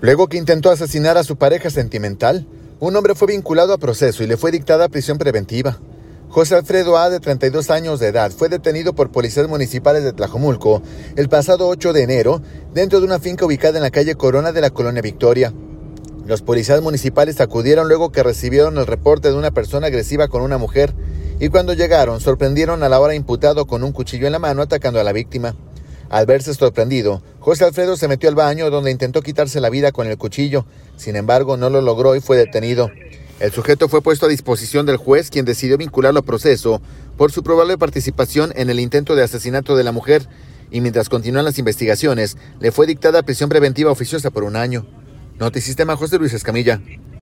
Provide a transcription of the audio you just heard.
Luego que intentó asesinar a su pareja sentimental, un hombre fue vinculado a proceso y le fue dictada prisión preventiva. José Alfredo A., de 32 años de edad, fue detenido por policías municipales de Tlajomulco el pasado 8 de enero dentro de una finca ubicada en la calle Corona de la Colonia Victoria. Los policías municipales acudieron luego que recibieron el reporte de una persona agresiva con una mujer y cuando llegaron sorprendieron al ahora imputado con un cuchillo en la mano atacando a la víctima. Al verse sorprendido, José Alfredo se metió al baño donde intentó quitarse la vida con el cuchillo. Sin embargo, no lo logró y fue detenido. El sujeto fue puesto a disposición del juez, quien decidió vincularlo a proceso por su probable participación en el intento de asesinato de la mujer, y mientras continúan las investigaciones, le fue dictada prisión preventiva oficiosa por 1 año. Notisistema, José Luis Escamilla.